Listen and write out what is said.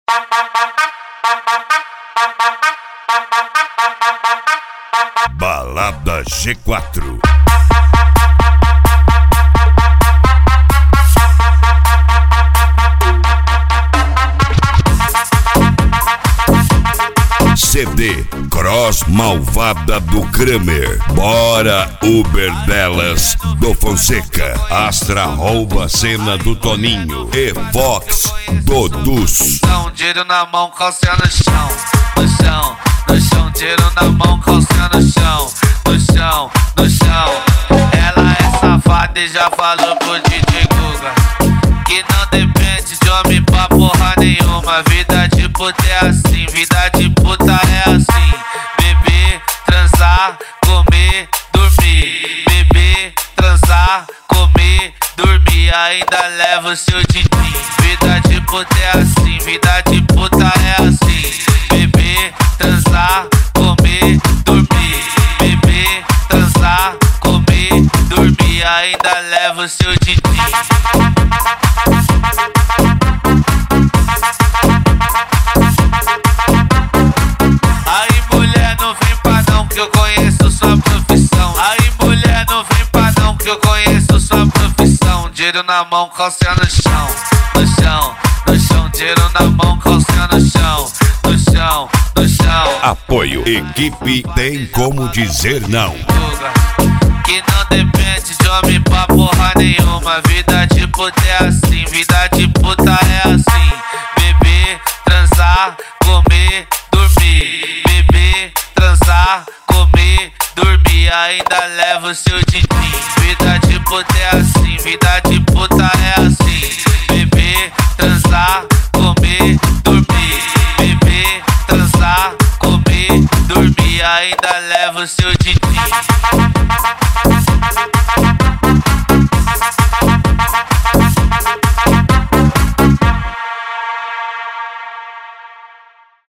Balada G4. CD Cross Malvada do Kramer. Bora Uber delas do Fonseca. Astra rouba a cena do Toninho. E Fox do Dus. Tiro na mão, calcinha no chão. No chão, no chão. Tiro na mão, calcinha no chão. No chão, no chão. Ela é safada e já falou pro DJ Guga que não depende de homem pra porra nenhuma. Vida de puta é assim, vida de puta é assim. Beber, transar, comer, dormir. Beber, transar, comer, dormir. Ainda leva o seu din-din. Vida de puta é assim, vida de puta é assim. Beber, transar, comer, dormir. Beber, transar, comer, dormir. Ainda leva o seu din-din. Aí mulher não vem pra não que eu conheço sua profissão. Aí mulher não vem pra não que eu conheço sua profissão. Dinheiro na mão, calcinha no chão. No chão, no chão. Dinheiro na mão, calcinha no chão. No chão, no chão. Apoio Equipe Tem Como Dizer Não. Que não depende de homem pra porra nenhuma. Vida de puta é assim, vida de puta é assim. Beber, transar, comer, dormir. Beber, transar, comer, dormir. Ainda leva o seu din-din. Vida de puta é assim, vida de puta é assim. Beber, transar, comer, dormir. Beber, transar, comer, dormir. Ainda leva o seu din-din.